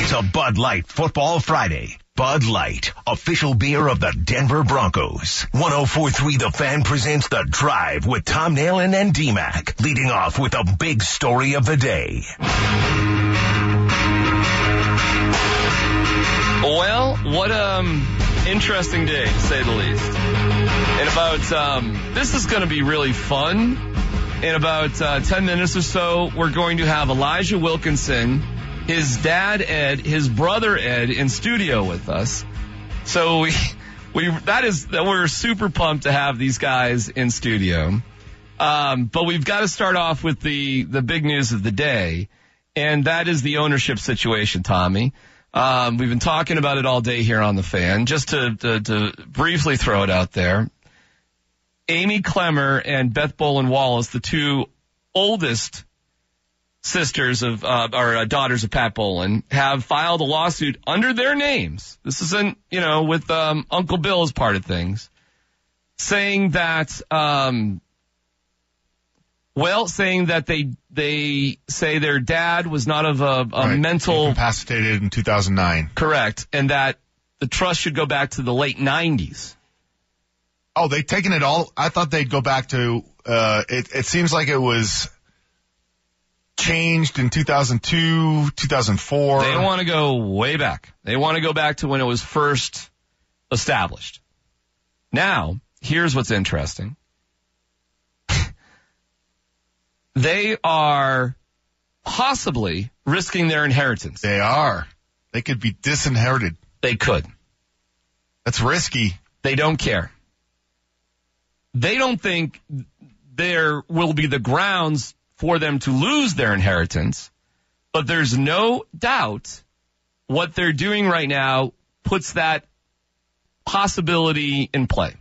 It's a Bud Light Football Friday. Bud Light, official beer of the Denver Broncos. 104.3 The Fan presents The Drive with Tom Nalen and D-Mac, leading off with a big story of the day. Well, what interesting day, to say the least. And about, this is going to be really fun. In about 10 minutes or so, we're going to have Elijah Wilkinson, his dad Ed, his brother Ed in studio with us. So we're super pumped to have these guys in studio. But we've got to start off with the big news of the day, and that is the ownership situation, Tommy. We've been talking about it all day here on The Fan. Just to briefly throw it out there, Amy Clemmer and Beth Bolin Wallace, the two oldest sisters of, or daughters of Pat Bolin, have filed a lawsuit under their names. This isn't, with Uncle Bill as part of things, saying that, saying that they say their dad was not of a mental... incapacitated in 2009. Correct. And that the trust should go back to the late 90s. Oh, they've taken it all? I thought they'd go back to, it seems like it was changed in 2002, 2004. They want to go way back. They want to go back to when it was first established. Now, here's what's interesting. They are possibly risking their inheritance. They are. They could be disinherited. They could. That's risky. They don't care. They don't think there will be the grounds for them to lose their inheritance, but there's no doubt what they're doing right now puts that possibility in play.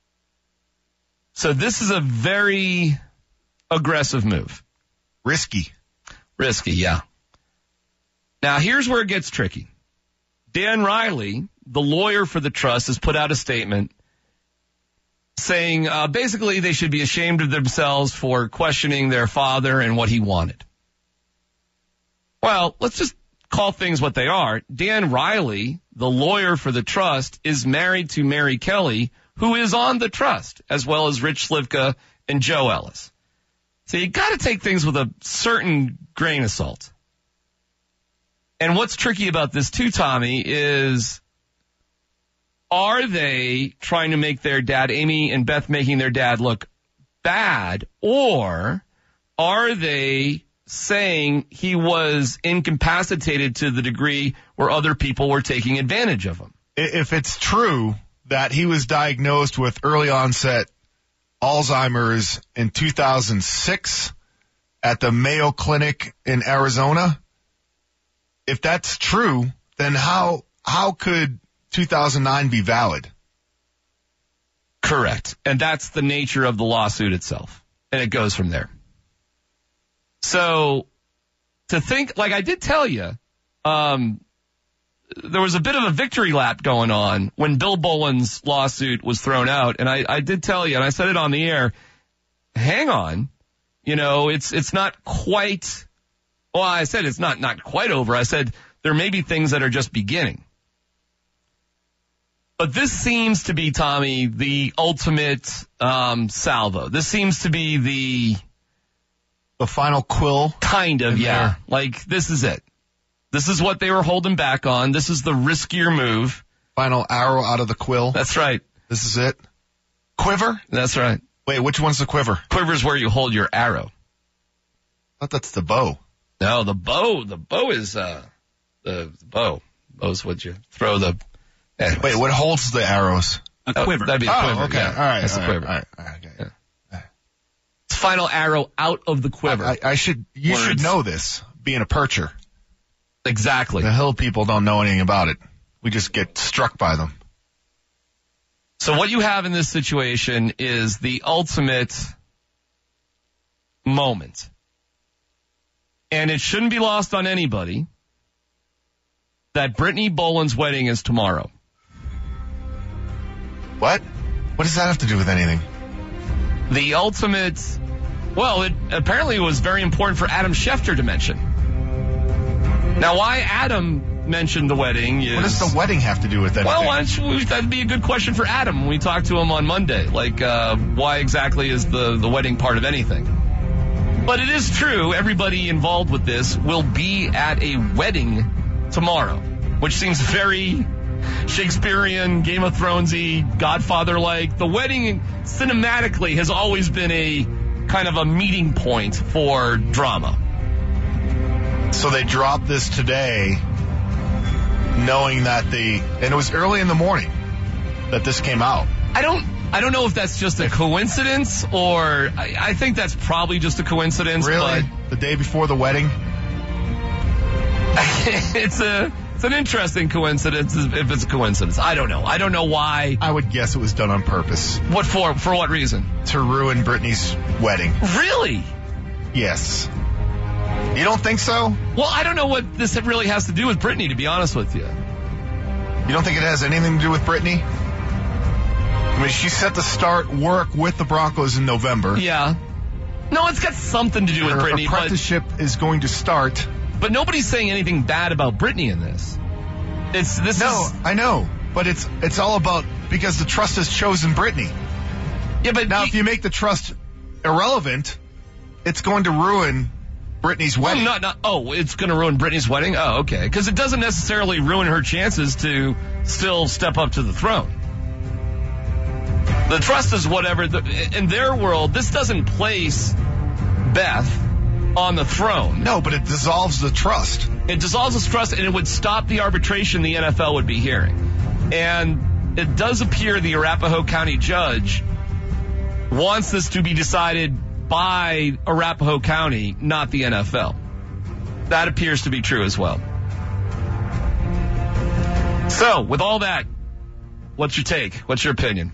So this is a very aggressive move. Risky, yeah. Now, here's where it gets tricky. Dan Riley, the lawyer for the trust, has put out a statement saying basically they should be ashamed of themselves for questioning their father and what he wanted. Well, let's just call things what they are. Dan Riley, the lawyer for the trust, is married to Mary Kelly, who is on the trust, as well as Rich Slivka and Joe Ellis. So you got to take things with a certain grain of salt. And what's tricky about this too, Tommy, is are they trying to make their dad, Amy and Beth, making their dad look bad, or are they saying he was incapacitated to the degree where other people were taking advantage of him? If it's true that he was diagnosed with early onset Alzheimer's in 2006 at the Mayo Clinic in Arizona, if that's true, then how could 2009 be valid? Correct. And that's the nature of the lawsuit itself. And it goes from there. So to think, like I did tell you, there was a bit of a victory lap going on when Bill Bolin's lawsuit was thrown out. And I did tell you, and I said it on the air, hang on, it's not quite, well, I said it's not quite over. I said there may be things that are just beginning. But this seems to be, Tommy, the ultimate salvo. This seems to be the final quill. Kind of, yeah. There. Like, this is it. This is what they were holding back on. This is the riskier move. Final arrow out of the quill. That's right. This is it. Quiver? That's right. Wait, which one's the quiver? Quiver's where you hold your arrow. I thought that's the bow. No, the bow is the bow. Bow's what you throw the... Anyways. Wait, what holds the arrows? A quiver. That'd be a quiver. Okay. Yeah. All right. That's a quiver. All right. Okay. Yeah. It's final arrow out of the quiver. You should know this, being a percher. Exactly. The hill people don't know anything about it. We just get struck by them. So what you have in this situation is the ultimate moment. And it shouldn't be lost on anybody that Brittany Bolin's wedding is tomorrow. What? What does that have to do with anything? The ultimate, well, it apparently was very important for Adam Schefter to mention. Now, why Adam mentioned the wedding. What does the wedding have to do with that? Well, that'd be a good question for Adam when we talk to him on Monday. Like, why exactly is the wedding part of anything? But it is true, everybody involved with this will be at a wedding tomorrow, which seems very Shakespearean, Game of Thrones-y, Godfather-like. The wedding cinematically has always been a kind of a meeting point for drama. So they dropped this today, knowing that and it was early in the morning that this came out. I don't know if that's just a coincidence, or I think that's probably just a coincidence. Really? But the day before the wedding? It's an interesting coincidence, if it's a coincidence. I don't know. I don't know why. I would guess it was done on purpose. What for? For what reason? To ruin Britney's wedding. Really? Yes. You don't think so? Well, I don't know what this really has to do with Britney, to be honest with you. You don't think it has anything to do with Britney? I mean, she's set to start work with the Broncos in November. Yeah. No, it's got something to do with Britney. Her apprenticeship is going to start. But nobody's saying anything bad about Britney in this. I know. But it's all about, because the trust has chosen Britney. Yeah, but now if you make the trust irrelevant, it's going to ruin Britney's wedding. It's going to ruin Britney's wedding? Oh, okay. Because it doesn't necessarily ruin her chances to still step up to the throne. The trust is whatever. In their world, this doesn't place Beth on the throne. No, but it dissolves the trust. It dissolves the trust, and it would stop the arbitration the NFL would be hearing. And it does appear the Arapahoe County judge wants this to be decided by Arapahoe County, not the NFL. That appears to be true as well. So, with all that, what's your take? What's your opinion?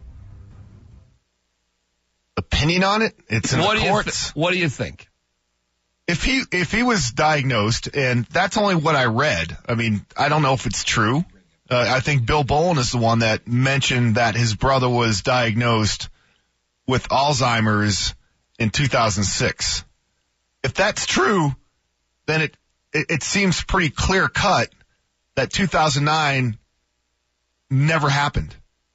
Opinion on it? It's in the courts. What do you think? If he was diagnosed, and that's only what I read. I mean, I don't know if it's true. I think Bill Bowen is the one that mentioned that his brother was diagnosed with Alzheimer's in 2006. If that's true, then it seems pretty clear cut that 2009 never happened.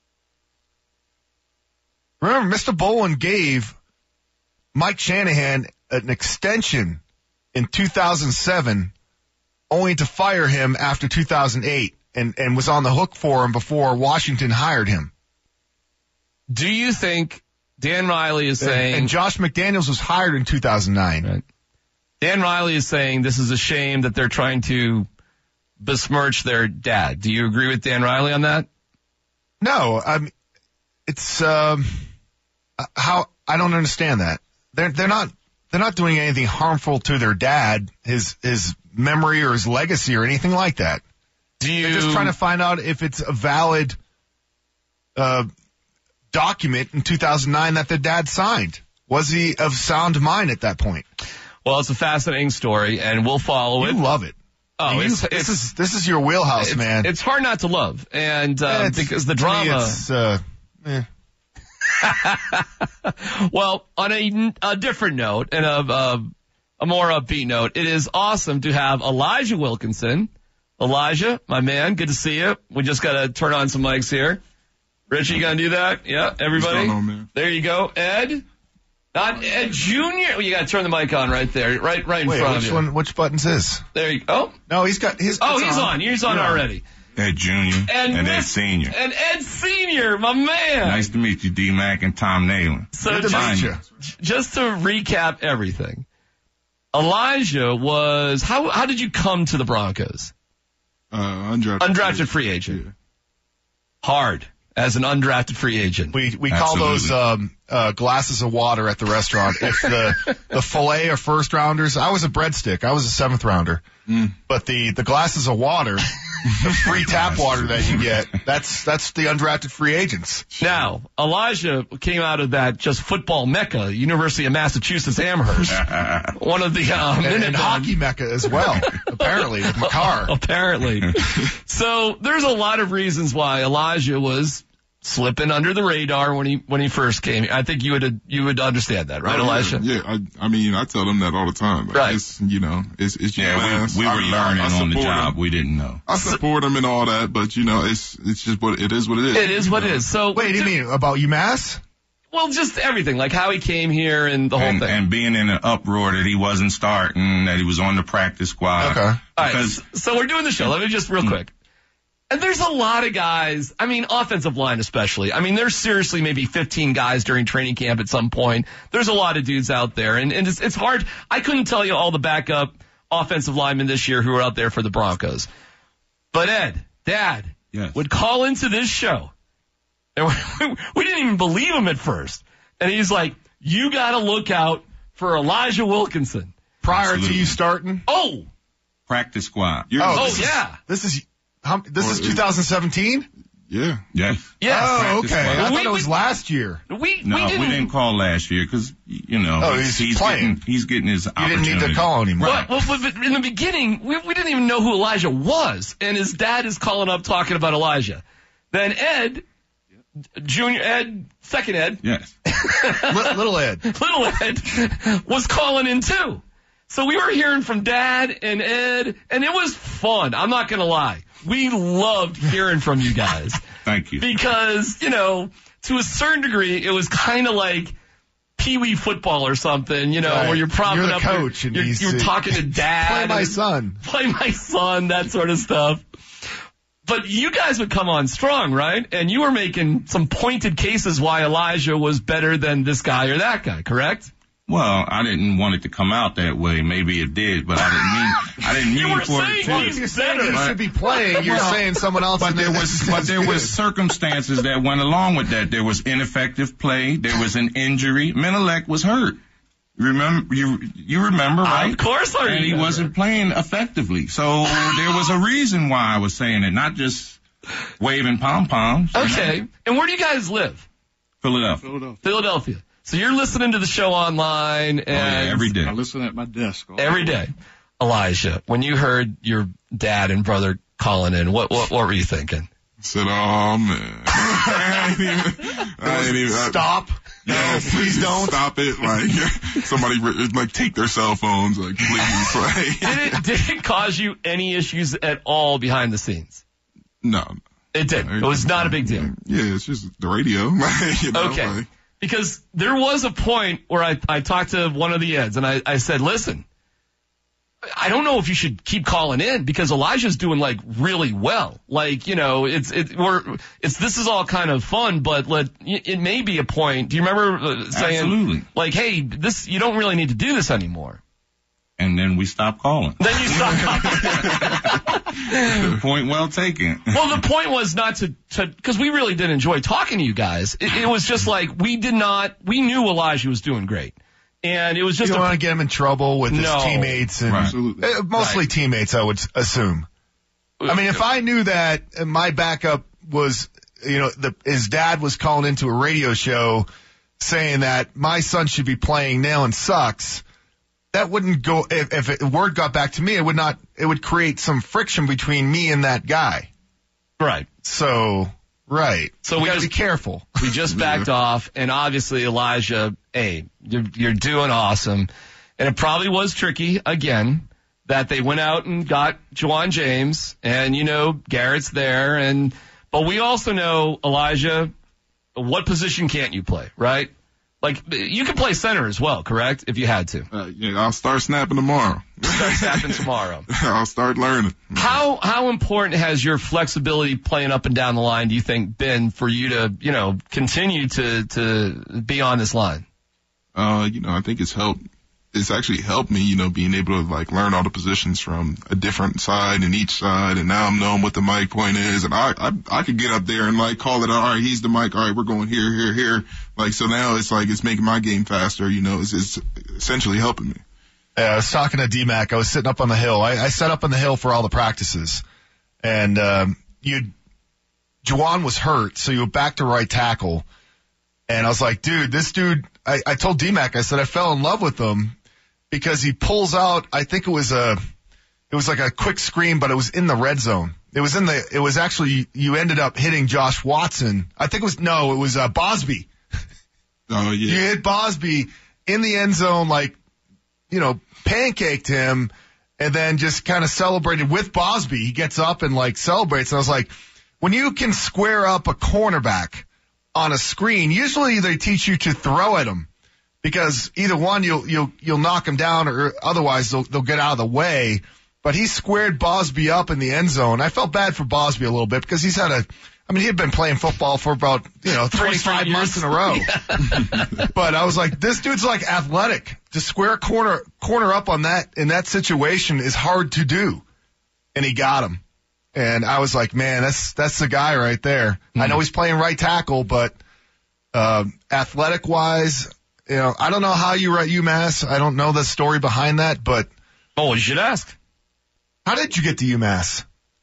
Remember, Mr. Bowen gave Mike Shanahan an extension in 2007 only to fire him after 2008 and was on the hook for him before Washington hired him. Do you think Dan Riley is saying... And Josh McDaniels was hired in 2009. Right. Dan Riley is saying this is a shame that they're trying to besmirch their dad. Do you agree with Dan Riley on that? No, it's how I don't understand that. They're not doing anything harmful to their dad, his memory or his legacy or anything like that. They're just trying to find out if it's a valid document in 2009 that the dad signed. Was he of sound mind at that point? Well, it's a fascinating story, and we'll follow it. You love it. Oh, this is your wheelhouse, man. It's hard not to love, and because the drama. Well, on a different note and a more upbeat note, it is awesome to have Elijah Wilkinson. Elijah, my man, good to see you. We just got to turn on some mics here. Richie, you gonna do that? Yeah, everybody. What's going on, man? There you go, Ed. Not Ed Jr. Well, you got to turn the mic on right there, right in front of you. Which button's this? There you go. No, he's got his. Oh, he's on. He's on already. Ed Jr. and Ed Sr. And Ed Sr., my man. Nice to meet you, D-Mac and Tom Nalen. So just to recap everything, Elijah was, how did you come to the Broncos? Undrafted free agent. Yeah. Hard as an undrafted free agent. We call those glasses of water at the restaurant. If the filet are first rounders, I was a breadstick. I was a seventh rounder. But the glasses of water, the free tap water that you get, that's the undrafted free agents. Now, Elijah came out of that just football mecca, University of Massachusetts Amherst. One of the and hockey mecca as well, apparently, with Makar. Apparently. So there's a lot of reasons why Elijah was slipping under the radar when he first came. I think you would understand that, right, Elijah? Yeah. I mean, I tell them that all the time. Like, right. It's, it's your we were learning on the job. We didn't know. I support them and all that, but it's just what it is. What it is. It is what it is. So wait, do you mean about UMass? Well, just everything, like how he came here and the whole thing. And being in an uproar that he wasn't starting, that he was on the practice squad. Okay. All right, so we're doing the show. Let me just real quick. And there's a lot of guys, I mean, offensive line especially. I mean, there's seriously maybe 15 guys during training camp at some point. There's a lot of dudes out there. And it's hard. I couldn't tell you all the backup offensive linemen this year who are out there for the Broncos. But Dad, yes, would call into this show. And we didn't even believe him at first. And he's like, you got to look out for Elijah Wilkinson. Prior to you starting? Oh. Practice squad. This is 2017? Yeah. Yes. Oh, okay. Squad. I thought it was last year. We didn't call last year because, he's playing. He's getting his opportunity. You didn't need to call anymore. Right. Well, in the beginning, we didn't even know who Elijah was. And his dad is calling up talking about Elijah. Then Ed, Junior Ed, second Ed. Yes. Little Ed. Little Ed was calling in too. So we were hearing from Dad and Ed, and it was fun. I'm not going to lie. We loved hearing from you guys. Thank you. Because, to a certain degree, it was kind of like Pee Wee football or something, right. Where you're propping you're the up. Coach you're talking to Dad. Play my son, that sort of stuff. But you guys would come on strong, right? And you were making some pointed cases why Elijah was better than this guy or that guy, correct? Well, I didn't want it to come out that way. Maybe it did, but I didn't mean for it to. Well, you're saying he should be playing. You're saying someone else. But there was circumstances that went along with that. There was ineffective play. There was an injury. Menelek was hurt. Remember, you remember, right? Of course I remember. And he wasn't playing effectively. So there was a reason why I was saying it, not just waving pom-poms. Okay. And where do you guys live? Philadelphia. So you're listening to the show online and every day. I listen at my desk. Every day. Elijah, when you heard your dad and brother calling in, what were you thinking? I said, oh man. I ain't even stop. No, please don't stop it. Like somebody take their cell phones, please. Did it cause you any issues at all behind the scenes? No. It didn't. It was not a big deal. Yeah, it's just the radio. Okay. Because there was a point where I talked to one of the Eds and I said, listen, I don't know if you should keep calling in because Elijah's doing really well. This is all kind of fun, but it may be a point. Do you remember saying, absolutely, hey, you don't really need to do this anymore? And then we stopped calling. Then you stopped calling. Point well taken. Well, the point was not to because we really did enjoy talking to you guys. It was just we knew Elijah was doing great. And it was just you don't want to get him in trouble with his teammates and mostly teammates, I would assume. I mean, if I knew that my backup was, his dad was calling into a radio show saying that my son should be playing Nalen sucks, that wouldn't go. If word got back to me, it would create some friction between me and that guy. Right. So. Right. So we gotta be careful. We just backed off, and obviously Elijah, you're doing awesome. And it probably was tricky, again, that they went out and got Juwan James, and Garrett's there, but we also know, Elijah, what position can't you play, right? You can play center as well, correct? If you had to. I'll start snapping tomorrow. I'll start learning. How important has your flexibility playing up and down the line, do you think, been for you to, continue to be on this line? I think it's helped. It's actually helped me, being able to learn all the positions from a different side and each side. And now I'm knowing what the mic point is. And I could get up there and call it, all right, he's the mic. All right, we're going here. So now it's making my game faster. It's essentially helping me. I was talking to D-Mac. I was sitting up on the hill. I sat up on the hill for all the practices. And, Juwan was hurt. So you were back to right tackle. And I was like, dude, this dude, I told D-Mac, I said, I fell in love with him because he pulls out, I think it was was like a quick screen, but it was in the red zone. It was actually, you ended up hitting Josh Watson. I think it was Bosby. Oh, yeah. You hit Bosby in the end zone, pancaked him, and then just kind of celebrated with Bosby. He gets up and celebrates. And I was like, when you can square up a cornerback on a screen, usually they teach you to throw at him because either one, you'll knock him down or otherwise they'll get out of the way. But he squared Bosby up in the end zone. I felt bad for Bosby a little bit because he had been playing football for about, 25 months in a row. But I was like, this dude's athletic. To square corner up on that, in that situation is hard to do. And he got him. And I was like, man, that's the guy right there. Mm-hmm. I know he's playing right tackle, but, athletic wise, I don't know how you were at UMass. I don't know the story behind that, but. Oh, you should ask. How did you get to UMass?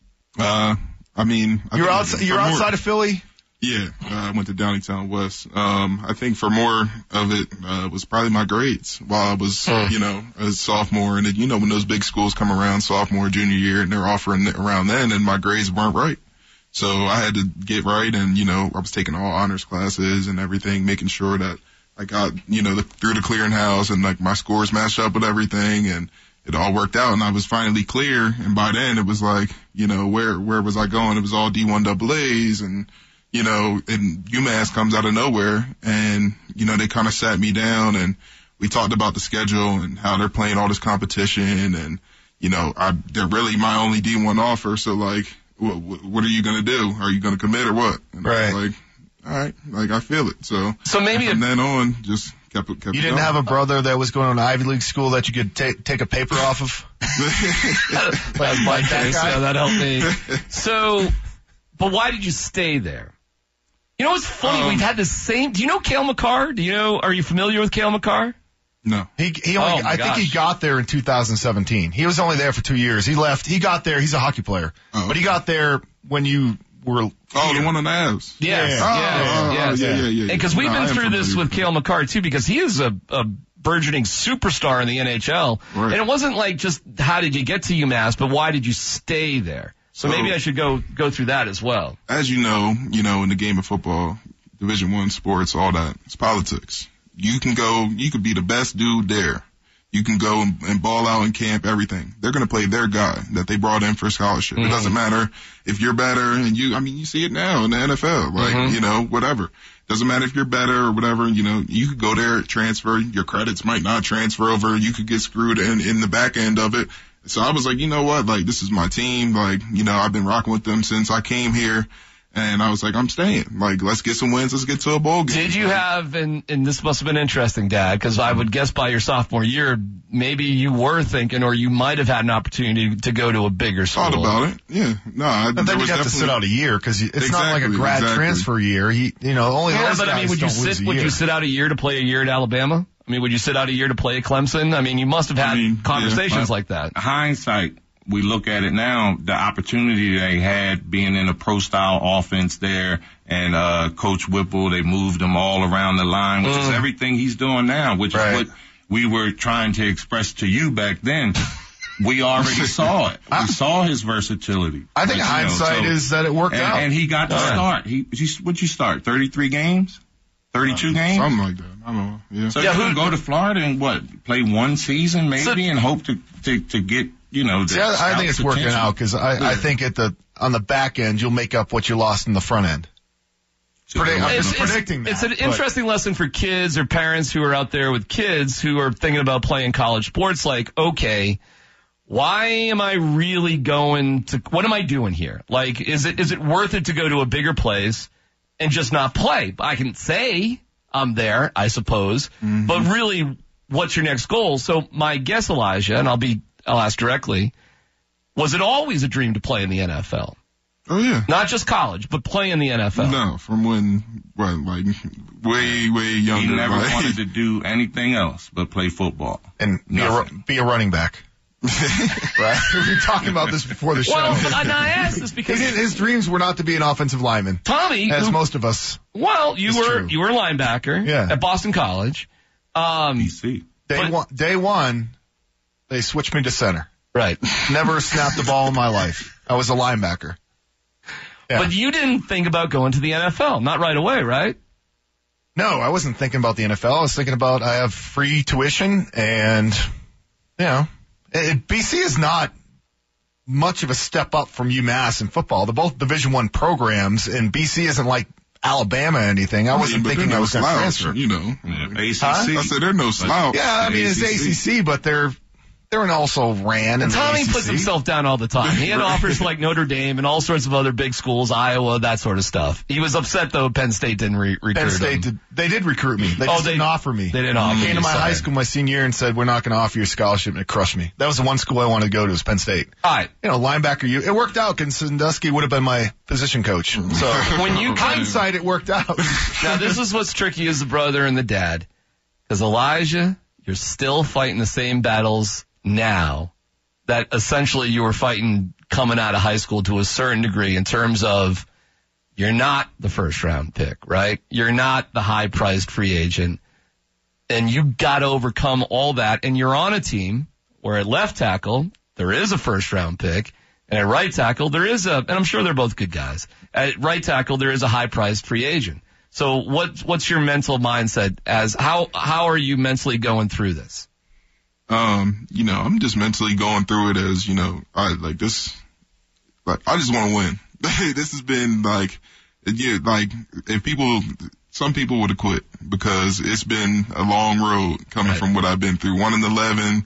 You're outside of Philly? Yeah, I went to Downingtown West. I think for more of it, was probably my grades while I was, a sophomore. And then, when those big schools come around sophomore, junior year, and they're offering around then, and my grades weren't right. So I had to get right. And, I was taking all honors classes and everything, making sure that I got, through the clearinghouse and my scores matched up with everything. And it all worked out, and I was finally clear. And by then it was where was I going? It was all D1 AA's, and and UMass comes out of nowhere, and they kind of sat me down and we talked about the schedule and how they're playing all this competition, and they're really my only D1 offer. So what are you gonna do? Are you gonna commit or what? And right. I was all right, I feel it. So maybe from then on, just kept it You didn't going. have a brother that was going to an Ivy League school that you could take a paper off of? Like that helped me. So, but why did you stay there? What's funny? We've had the same. Do you know Cale Makar? Are you familiar with Cale Makar? No. I think he got there in 2017. He was only there for 2 years. He left. He got there. He's a hockey player. Oh. But he got there when you were. Oh, the one on the Avs. Yes. Yeah. Because we've been through this with Cale Makar too, because he is a burgeoning superstar in the NHL. Right. And it wasn't just how did you get to UMass, but why did you stay there? So maybe I should go through that as well. As you know, in the game of football, Division I sports, all that, it's politics. You could be the best dude there. You can go and ball out in camp, everything. They're going to play their guy that they brought in for scholarship. Mm-hmm. It doesn't matter if you're better and you see it now in the NFL, whatever. Doesn't matter if you're better or whatever, you could go there, transfer, your credits might not transfer over, you could get screwed in the back end of it. So I was like, you know what, this is my team, I've been rocking with them since I came here. And I was like, I'm staying. Let's get some wins. Let's get to a bowl game. Did you have, and this must have been interesting, Dad, because I would guess by your sophomore year, maybe you were thinking, or you might have had an opportunity to go to a bigger school. Thought about it. Yeah. No, and then you got to sit out a year because it's not like a grad transfer year. Only those guys would you sit out a year to play a year at Alabama? Would you sit out a year to play at Clemson? You must have had conversations like that. Hindsight. We look at it now, the opportunity they had being in a pro-style offense there, and Coach Whipple, they moved them all around the line, which is everything he's doing now, which is what we were trying to express to you back then. We already saw it. We saw his versatility. I think hindsight is that it worked out. And he got to start. What'd you start, 33 games? 32 games? Something like that. I don't know. Yeah. So you can go to Florida and play one season maybe and hope to get, I think it's working out because I think on the back end you'll make up what you lost in the front end. I'm predicting that. It's an interesting lesson for kids or parents who are out there with kids who are thinking about playing college sports. Okay, why am I really what am I doing here? Is it worth it to go to a bigger place and just not play? I can say I'm there, I suppose, but really, what's your next goal? So my guess, Elijah, and I'll ask directly, was it always a dream to play in the NFL? Oh, yeah. Not just college, but play in the NFL. No, from way, way younger. He never wanted to do anything else but play football. And be a running back. Right? We were talking about this before the show. Well, but I asked this because his dreams were not to be an offensive lineman. Tommy, as most of us. Well, you were a linebacker at Boston College. BC. Day one, they switched me to center. Right. Never snapped the ball in my life. I was a linebacker. Yeah. But you didn't think about going to the NFL. Not right away, right? No, I wasn't thinking about the NFL. I was thinking about I have free tuition and, BC is not much of a step up from UMass in football. They're both Division I programs, and BC isn't like Alabama or anything. I wasn't thinking I was going to transfer. ACC. I said they're no slouch. Yeah, I mean, it's ACC, but they're also ran. And Tommy puts himself down all the time. He had offers like Notre Dame and all sorts of other big schools, Iowa, that sort of stuff. He was upset, though, Penn State didn't recruit Penn State him. They did recruit me. They didn't offer me. They didn't offer me. Came to my high school my senior year and said, we're not going to offer you a scholarship, and it crushed me. That was the one school I wanted to go to, was Penn State. All right. Linebacker, it worked out because Sandusky would have been my position coach. So when you hindsight, it worked out. Now, this is what's tricky as the brother and the dad. Because Elijah, you're still fighting the same battles now that essentially you were fighting coming out of high school to a certain degree in terms of you're not the first round pick, right? You're not the high priced free agent. And you got to overcome all that. And you're on a team where at left tackle, there is a first round pick. And at right tackle, and I'm sure they're both good guys. At right tackle, there is a high priced free agent. So what's your mental mindset as how are you mentally going through this? I'm just mentally going through it as, I just want to win. This has been some people would have quit because it's been a long road coming from what I've been through. 1-11,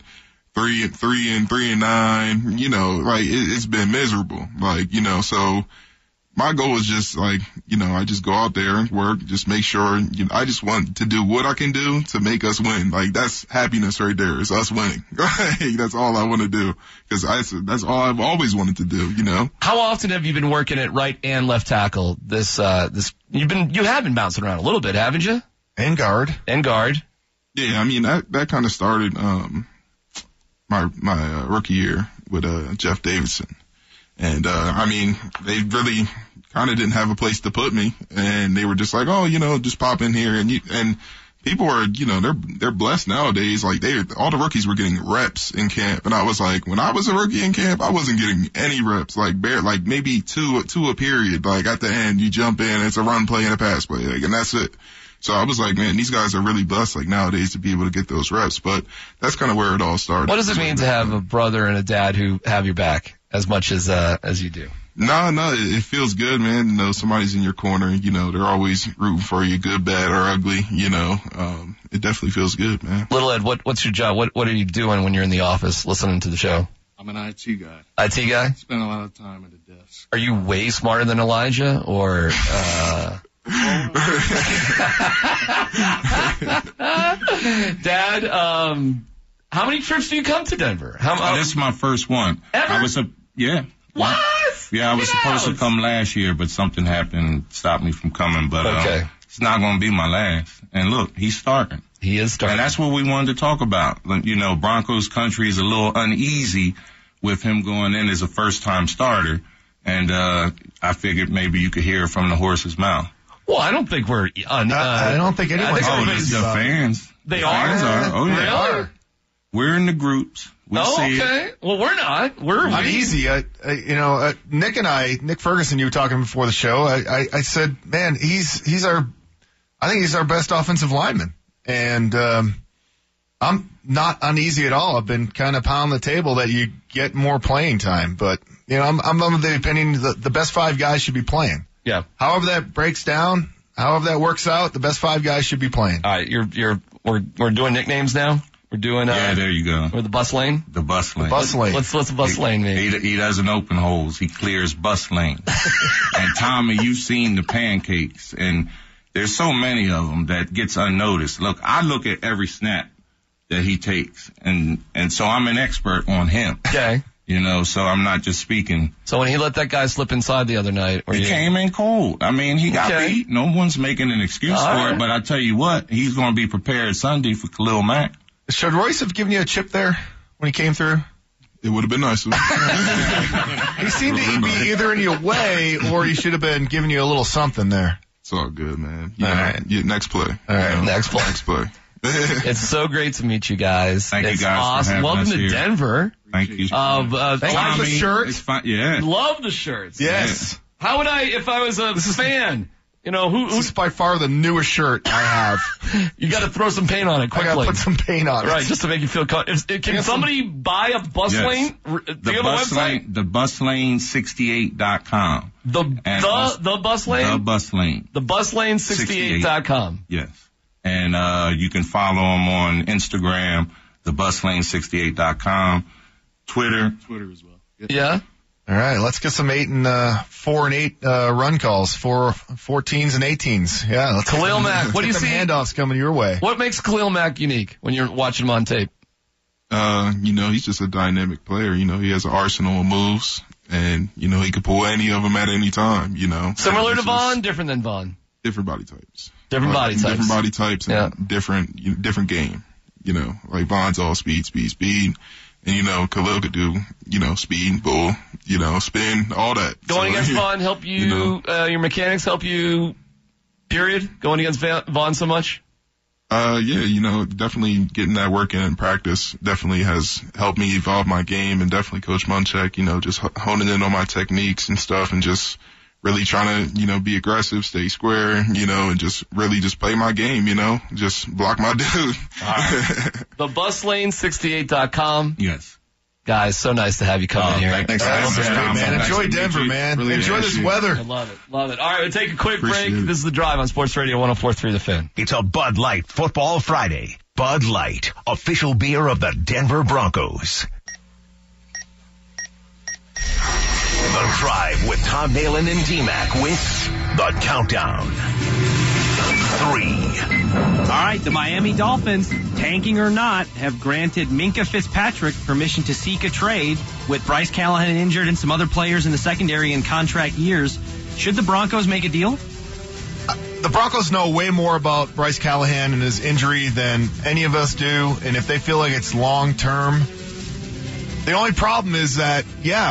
3-9, it's been miserable. So my goal is just I just go out there and work, just make sure, I just want to do what I can do to make us win. That's happiness right there. It's us winning. That's all I want to do. Cause that's all I've always wanted to do, How often have you been working at right and left tackle? You have been bouncing around a little bit, haven't you? And guard. Yeah. I mean, that kind of started, my rookie year with, Jeff Davidson. And, they really kind of didn't have a place to put me. And they were just like, just pop in here. And people are, they're blessed nowadays. All the rookies were getting reps in camp. And I was like, when I was a rookie in camp, I wasn't getting any reps, maybe two a period. At the end, you jump in, it's a run play and a pass play. And that's it. So I was like, man, these guys are really blessed nowadays to be able to get those reps. But that's kind of where it all started. What does it mean to have a brother and a dad who have your back as much as you do? No, it feels good, man. Somebody's in your corner. They're always rooting for you, good, bad, or ugly. It definitely feels good, man. Little Ed, what's your job? What are you doing when you're in the office listening to the show? I'm an IT guy. IT guy? Spend a lot of time at the desk. Are you way smarter than Elijah, or? Dad, how many trips do you come to Denver? This is my first one. Ever? What? Yeah, I was supposed to come last year, but something happened, stopped me from coming. But it's not going to be my last. And look, he's starting. He is starting. And that's what we wanted to talk about. Broncos country is a little uneasy with him going in as a first-time starter. And I figured maybe you could hear it from the horse's mouth. Well, I don't think we're... I don't think anyone's... the fans. They the are? Fans are. Oh, yeah. Really? We're in the groups. Okay. Well, we're not. We're uneasy. Nick Ferguson, you were talking before the show. I said, man, I think he's our best offensive lineman. And, I'm not uneasy at all. I've been kind of pounding the table that you get more playing time, but I'm of the opinion that the best five guys should be playing. Yeah. However that breaks down, however that works out, the best five guys should be playing. All right. We're doing nicknames now. We're doing, there you go. Or the bus lane? The bus lane. Bus lane. What's bus lane mean? He doesn't open holes. He clears bus lanes. And Tommy, you've seen the pancakes, and there's so many of them that gets unnoticed. Look, I look at every snap that he takes, and so I'm an expert on him. Okay. So I'm not just speaking. So when he let that guy slip inside the other night, he came in cold. I mean, he got beat. No one's making an excuse for it, but I tell you what, he's going to be prepared Sunday for Khalil Mack. Should Royce have given you a chip there when he came through? It would have been nice. He seemed to be either in your way or he should have been giving you a little something there. It's all good, man. All right. Next play. All right. Next play. Next play. It's so great to meet you guys. Thank you It's guys for awesome. having Welcome us to here. Denver. Thank you. Thank you for the Tommy, shirt. It's fun. Yeah. love the shirts. Yes. How would I, if I was a fan? You know, This is by far the newest shirt I have. you got to throw some paint on it I quickly. gotta put some paint on it. Right, just to make you feel comfortable. Can somebody buy a bus Yes. lane? Do The you have a bus website? lane, thebusLane68.com. The bus lane? The bus lane. ThebusLane68.com. Yes. And you can follow them on Instagram, thebusLane68.com, Twitter. Twitter as well. Yeah? All right, let's get some 8 and 4 and 8 run calls for 14s and 18s. Yeah, let's Khalil Mack, what do you get some see? handoffs coming your way. What makes Khalil Mack unique when you're watching him on tape? He's just a dynamic player. He has an arsenal of moves, and, he could pull any of them at any time, Similar to It's just Vaughn, different than Vaughn. Different body types. Different body types. Different body types and Yeah. different game. Like Vaughn's all speed. And, Khalil could do, speed, bull, spin, all that. Going So, against Vaughn help you, your mechanics help you, period? Going against Vaughn so much? Definitely getting that work in practice definitely has helped me evolve my game, and definitely Coach Munchak, just honing in on my techniques and stuff, and just really trying to, be aggressive, stay square, and just really just play my game, just block my dude. All right. ThebusLane68.com. Yes. Guys, so nice to have you come in here. Thanks for having That's us, great, Tom. man. Nice Enjoy to meet Denver, you. man. Really Enjoy this appreciate it. weather. I love it. Love it. All right, we'll take a quick Appreciate break. it. This is The Drive on Sports Radio 104.3 The Fan. It's a Bud Light Football Friday. Bud Light, official beer of the Denver Broncos. The Drive with Tom Nalen and D-Mac with the Countdown. 3. All right, the Miami Dolphins, tanking or not, have granted Minkah Fitzpatrick permission to seek a trade with Bryce Callahan injured and some other players in the secondary in contract years. Should the Broncos make a deal? The Broncos know way more about Bryce Callahan and his injury than any of us do, and if they feel like it's long term, the only problem is that,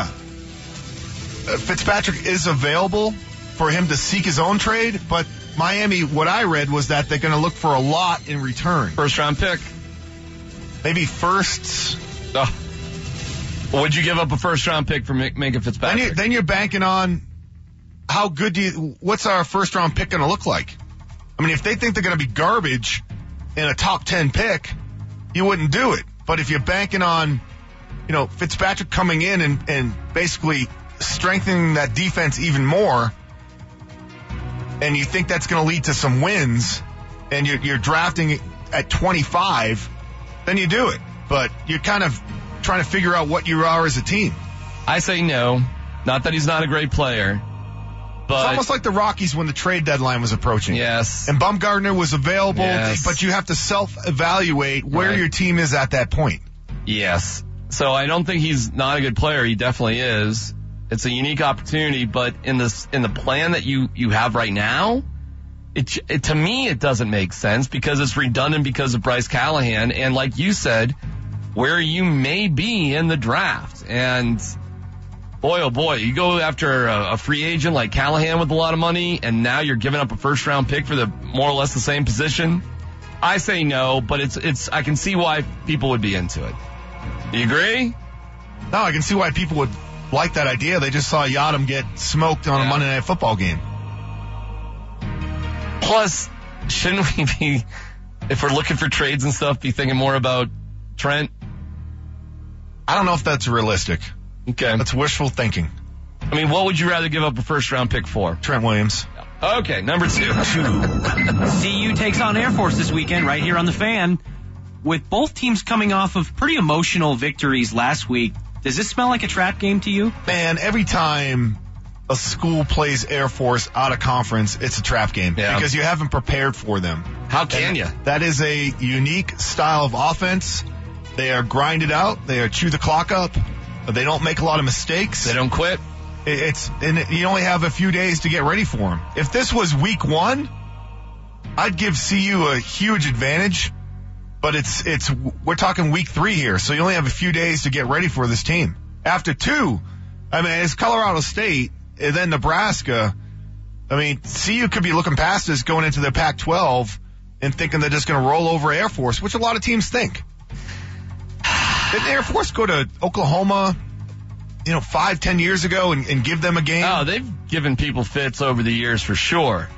Fitzpatrick is available for him to seek his own trade, but Miami, what I read was that they're going to look for a lot in return. First round pick. Maybe firsts. Would you give up a first round pick for Minkah Fitzpatrick? Then you're banking on how good what's our first round pick going to look like? I mean, if they think they're going to be garbage in a top 10 pick, you wouldn't do it. But if you're banking on, Fitzpatrick coming in and basically strengthening that defense even more, and you think that's going to lead to some wins, and you're drafting at 25, then you do it. But you're kind of trying to figure out what you are as a team. I say no. Not that he's not a great player, but It's almost like the Rockies when the trade deadline was approaching. yes. And Bumgarner was available, Yes. but you have to self-evaluate where Right. your team is at that point. Yes. So I don't think he's not a good player. He definitely is. It's a unique opportunity, but in the plan that you have right now, it to me it doesn't make sense because it's redundant because of Bryce Callahan and like you said, where you may be in the draft. And boy, oh boy, you go after a free agent like Callahan with a lot of money, and now you're giving up a first round pick for the more or less the same position. I say no, but it's I can see why people would be into it. You agree? No, I can see why people would like that idea. They just saw Yadam get smoked on a Monday Night Football game. Plus, shouldn't we be, if we're looking for trades and stuff, be thinking more about Trent? I don't know if that's realistic. Okay. That's wishful thinking. I mean, what would you rather give up a first round pick for? Trent Williams. Okay, number 2. CU takes on Air Force this weekend right here on The Fan. With both teams coming off of pretty emotional victories last week, does this smell like a trap game to you? Man, every time a school plays Air Force out of conference, it's a trap game because you haven't prepared for them. How can you? That is a unique style of offense. They are grinded out. They are chew the clock up. They don't make a lot of mistakes. They don't quit. And you only have a few days to get ready for them. If this was week 1, I'd give CU a huge advantage. But we're talking week 3 here, so you only have a few days to get ready for this team. After 2, I mean, it's Colorado State and then Nebraska. I mean, CU could be looking past us going into the Pac-12 and thinking they're just going to roll over Air Force, which a lot of teams think. Didn't Air Force go to Oklahoma, 5-10 years ago and give them a game? Oh, they've given people fits over the years for sure.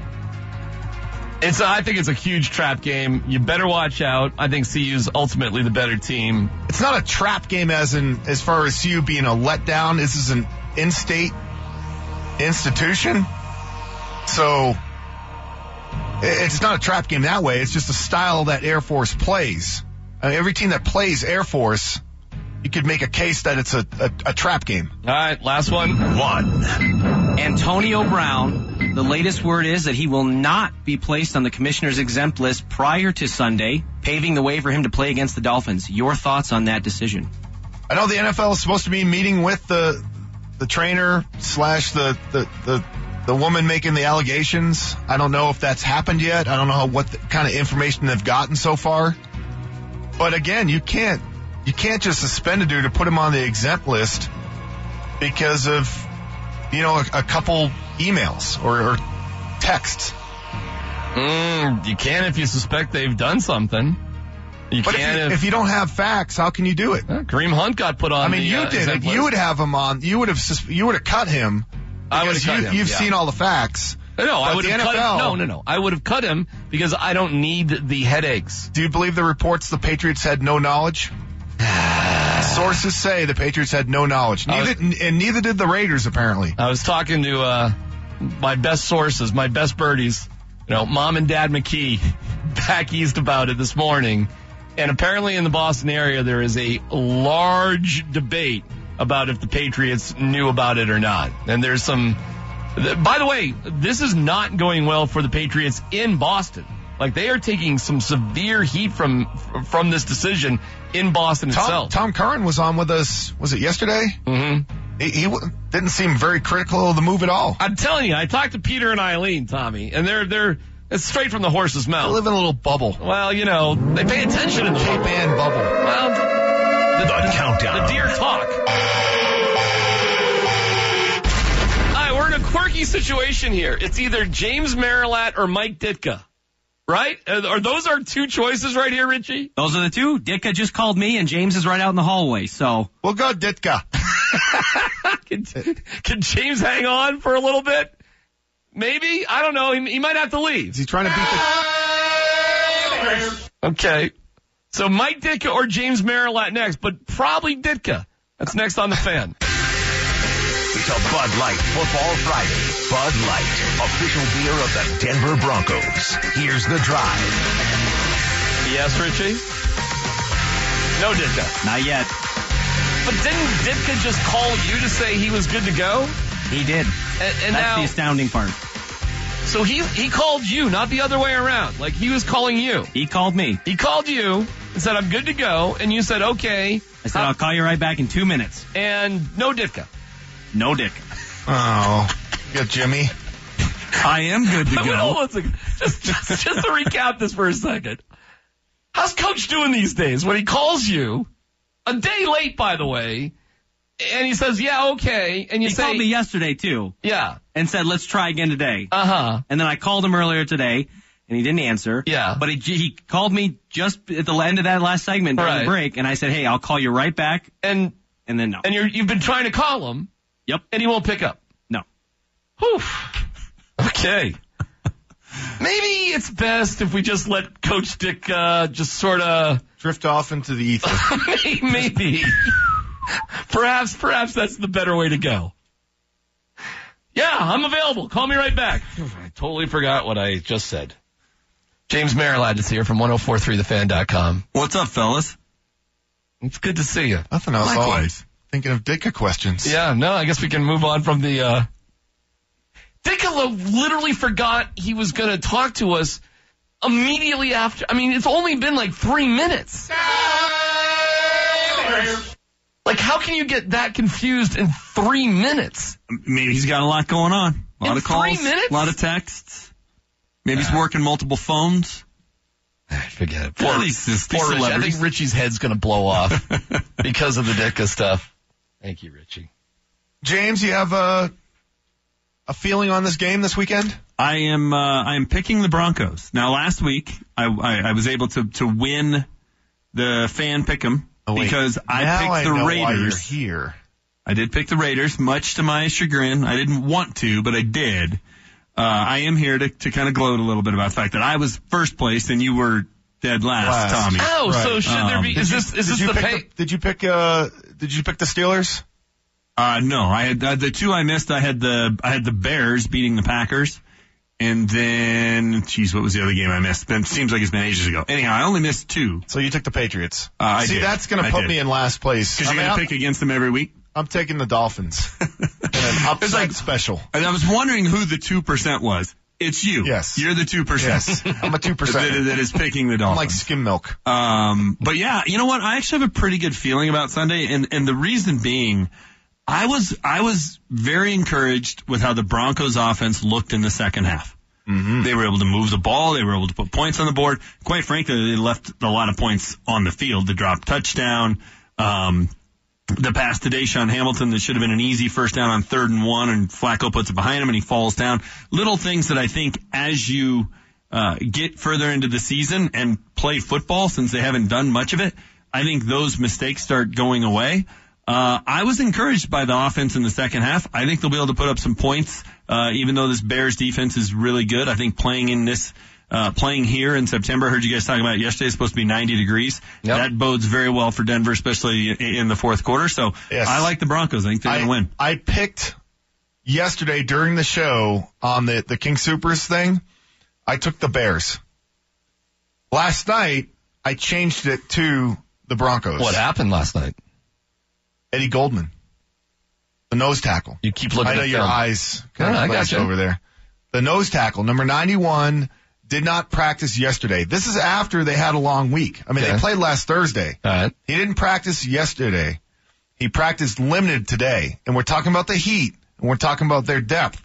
I think it's a huge trap game. You better watch out. I think CU's ultimately the better team. It's not a trap game as far as CU being a letdown. This is an in-state institution. So it's not a trap game that way. It's just a style that Air Force plays. I mean, every team that plays Air Force, you could make a case that it's a trap game. All right, last one. Antonio Brown, the latest word is that he will not be placed on the commissioner's exempt list prior to Sunday, paving the way for him to play against the Dolphins. Your thoughts on that decision? I know the NFL is supposed to be meeting with the trainer / the woman making the allegations. I don't know if that's happened yet. I don't know what kind of information they've gotten so far. But again, you can't just suspend a dude to put him on the exempt list because of, a couple emails or texts. You can if you suspect they've done something. But if you don't have facts, how can you do it? Kareem Hunt got put on. I mean, you did it. You would have him on. You would have cut him. I would have cut him. You've seen all the facts. No, I would have cut him. No. I would have cut him because I don't need the headaches. Do you believe the reports the Patriots had no knowledge? Sources say the Patriots had no knowledge. Neither did the Raiders, apparently. I was talking to my best sources, my best birdies, Mom and Dad McKee back east about it this morning. And apparently in the Boston area, there is a large debate about if the Patriots knew about it or not. And there's some... By the way, this is not going well for the Patriots in Boston. Like, they are taking some severe heat from this decision in Boston itself. Tom Curran was on with us, was it yesterday? Mm-hmm. He didn't seem very critical of the move at all. I'm telling you, I talked to Peter and Eileen, Tommy, and it's straight from the horse's mouth. They live in a little bubble. Well, they pay attention in the Cape Ann bubble. Well, the countdown. The deer talk. We're in a quirky situation here. It's either James Marilat or Mike Ditka, right? Are those our two choices right here, Richie? Those are the two. Ditka just called me, and James is right out in the hallway, so... We'll go Ditka. Can James hang on for a little bit? Maybe? I don't know. He might have to leave. Is he trying to beat the... Okay. So Mike Ditka or James Marilat next, but probably Ditka. That's next on the Fan. It's a Bud Light Football Friday. Bud Light, official beer of the Denver Broncos. Here's the drive. Yes, Richie? No Ditka. Not yet. But didn't Ditka just call you to say he was good to go? He did. And that's now, the astounding part. So he called you, not the other way around. Like, he was calling you. He called me. He called you and said, I'm good to go. And you said, okay. I said, I'll call you right back in 2 minutes. And no Ditka. No dick. Oh, you got Jimmy. I am good to go. Hold on a second. Just to recap this for a second. How's Coach doing these days when he calls you a day late, by the way, and he says, yeah, okay, and he called me yesterday, too. Yeah. And said, let's try again today. Uh-huh. And then I called him earlier today, and he didn't answer. Yeah. But he called me just at the end of that last segment during the break, and I said, hey, I'll call you right back. And then no. And you've been trying to call him. Yep. And he won't pick up. No. Whew. Okay. Maybe it's best if we just let Coach Dick just sort of drift off into the ether. Maybe. Perhaps that's the better way to go. Yeah, I'm available. Call me right back. I totally forgot what I just said. James Marilat is here from 1043thefan.com. What's up, fellas? It's good to see you. Nothing else. Likewise. Thinking of Ditka questions. Yeah, no, I guess we can move on from the, Ditka literally forgot he was going to talk to us immediately after. I mean, it's only been like 3 minutes. Like, how can you get that confused in 3 minutes? Maybe he's got a lot going on. A lot of calls. 3 minutes? A lot of texts. Maybe he's working multiple phones. Forget it. Poor Rich. I think Richie's head's going to blow off because of the Ditka stuff. Thank you, Richie. James, you have a a feeling on this game this weekend? I am picking the Broncos. Now, last week, I was able to win the fan pick'em because I picked the Raiders. Why you're here. I did pick the Raiders, much to my chagrin. I didn't want to, but I did. I am here to kind of gloat a little bit about the fact that I was first place and you were dead last. Tommy. Oh, Right. so should there be? Is this the pay? Did you pick the Steelers? No, I had the two I missed. I had the Bears beating the Packers, and then what was the other game I missed? It seems like it's been ages ago. Anyhow, I only missed two. So you took the Patriots. I See, did. that's going to put me in last place. Because you're going to pick against them every week. I'm taking the Dolphins. And an upside special. And I was wondering who the 2% was. It's you. Yes. You're the 2%. Yes. I'm a 2%. that is picking the Dolphins. I'm like skim milk. But yeah, you know what? I actually have a pretty good feeling about Sunday, and the reason being, I was very encouraged with how the Broncos offense looked in the second half. Mm-hmm. They were able to move the ball. They were able to put points on the board. Quite frankly, they left a lot of points on the field. The drop touchdown, the pass to Deshaun Hamilton that should have been an easy first down on 3rd and 1, and Flacco puts it behind him and he falls down. Little things that I think as you get further into the season and play football, since they haven't done much of it, I think those mistakes start going away. I was encouraged by the offense in the second half. I think they'll be able to put up some points, even though this Bears defense is really good. I think playing here in September, I heard you guys talking about it yesterday, it's supposed to be 90 degrees. Yep. That bodes very well for Denver, especially in the fourth quarter. So yes. I like the Broncos. I think they're going to win. I picked yesterday during the show on the King Supers thing, I took the Bears. Last night, I changed it to the Broncos. What happened last night? Eddie Goldman, the nose tackle. You keep looking at I know your eyes kind of got you over there. The nose tackle, number 91, did not practice yesterday. This is after they had a long week. I mean, they played last Thursday. All right. He didn't practice yesterday. He practiced limited today. And we're talking about the Heat, and we're talking about their depth.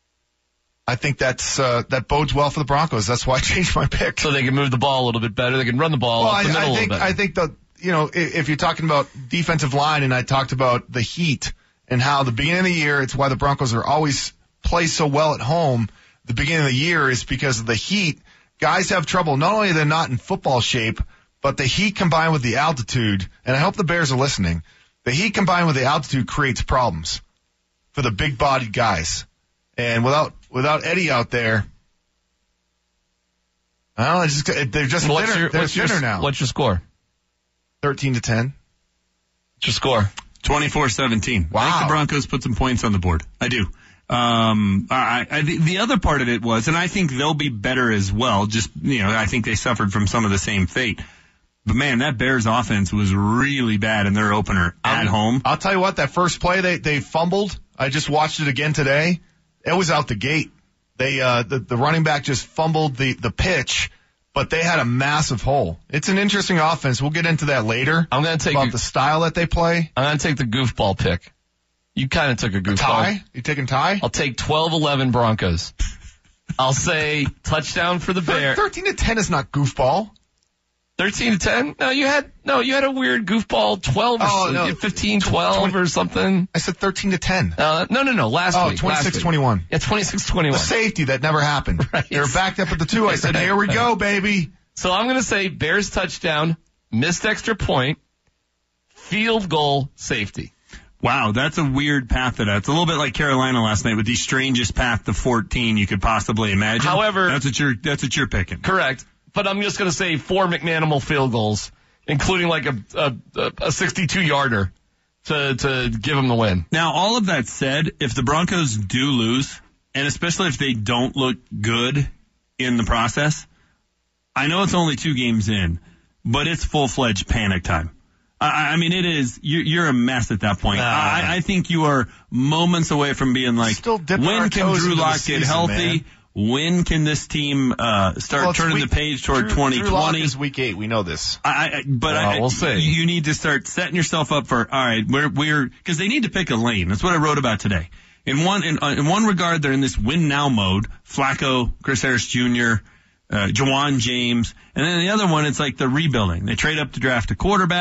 I think that bodes well for the Broncos. That's why I changed my pick. So they can move the ball a little bit better. They can run the ball up the middle a little bit. I think if you're talking about defensive line, and I talked about the Heat and how the beginning of the year, it's why the Broncos are always play so well at home. The beginning of the year is because of the heat. Guys have trouble. Not only are they not in football shape, but the heat combined with the altitude, and I hope the Bears are listening, the heat combined with the altitude creates problems for the big-bodied guys. And without Eddie out there, they're just thinner now. What's your score? 13-10. What's your score? 24-17. Wow. I think the Broncos put some points on the board. I do. The other part of it was, and I think they'll be better as well, just, I think they suffered from some of the same fate. But man, that Bears offense was really bad in their opener at home. I'll tell you what, that first play they fumbled. I just watched it again today. It was out the gate. They, the running back just fumbled the pitch, but they had a massive hole. It's an interesting offense. We'll get into that later. I'm going to take the style that they play. I'm going to take the goofball pick. You kind of took a goofball. Tie? You taking tie? I'll take 12-11 Broncos. I'll say touchdown for the Bears. 13-10 is not goofball. 13-10? No, you had a weird goofball 12 or 15-12 or something. I said 13-10. No. Last week. 26-21. Yeah, 26-21. The safety that never happened. Right. They were backed up at the 2. I said, here we go, baby. So I'm going to say Bears touchdown, missed extra point, field goal, safety. Wow, that's a weird path to that. It's a little bit like Carolina last night with the strangest path to 14 you could possibly imagine. However, that's what you're picking. Correct. But I'm just going to say 4 McManimal field goals, including like a 62-yarder to give them the win. Now, all of that said, if the Broncos do lose, and especially if they don't look good in the process, I know it's only 2 games in, but it's full-fledged panic time. I mean, it is. You're a mess at that point. I think you are moments away from being like, when can Drew Lock get healthy? Man. When can this team start turning the page toward 2020? Drew Lock is week 8. We know this. We'll see. You need to start setting yourself up for, all right, we're because they need to pick a lane. That's what I wrote about today. In one regard, they're in this win now mode. Flacco, Chris Harris Jr., Jawan James, and then the other one, it's like they're rebuilding. They trade up to draft a quarterback.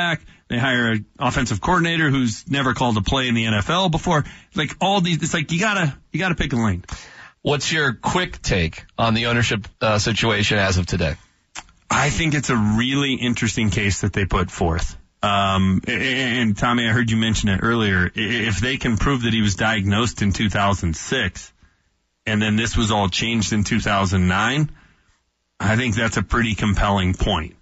They hire an offensive coordinator who's never called a play in the NFL before. Like all these, it's like you gotta pick a lane. What's your quick take on the ownership situation as of today? I think it's a really interesting case that they put forth. And Tommy, I heard you mention it earlier. If they can prove that he was diagnosed in 2006 and then this was all changed in 2009, I think that's a pretty compelling point.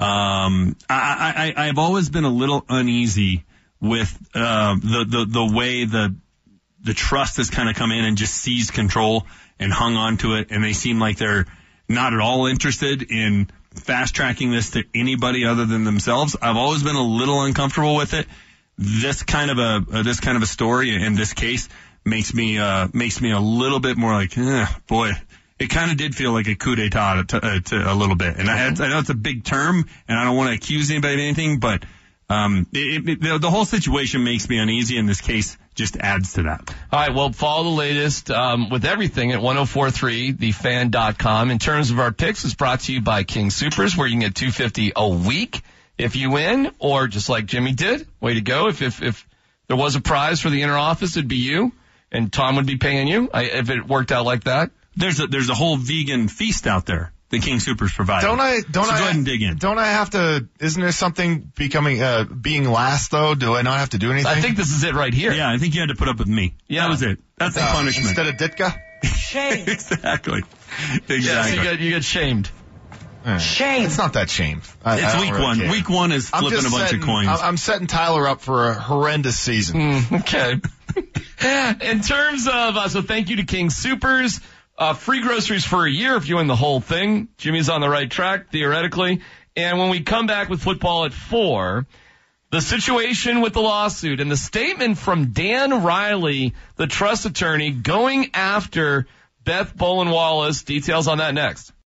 I've always been a little uneasy with the way the trust has kind of come in and just seized control and hung on to it, and they seem like they're not at all interested in fast tracking this to anybody other than themselves. I've always been a little uncomfortable with it. This kind of a story in this case makes me a little bit more like, boy. It kind of did feel like a coup d'etat to a little bit. And I know it's a big term, and I don't want to accuse anybody of anything, but the whole situation makes me uneasy, and this case just adds to that. All right, well, follow the latest with everything at 1043thefan.com. In terms of our picks, it's brought to you by King Soopers, where you can get $250 a week if you win, or just like Jimmy did. Way to go. If there was a prize for the inner office, it'd be you, and Tom would be paying you if it worked out like that. There's a whole vegan feast out there that King Soopers provides. Go ahead and dig in. Don't I have to, isn't there something being last though? Do I not have to do anything? I think this is it right here. Yeah, I think you had to put up with me. Yeah. That was it. That's the punishment. Instead of Ditka? Shame. Exactly. Yeah, so you get shamed. Shame. It's not that shame. It's week one. Care. Week one is flipping a bunch of coins. I'm setting Tyler up for a horrendous season. Okay. In terms of, so thank you to King Soopers. Free groceries for a year if you win the whole thing. Jimmy's on the right track, theoretically. And when we come back with football at 4, the situation with the lawsuit and the statement from Dan Riley, the trust attorney, going after Beth Bolin Wallace. Details on that next.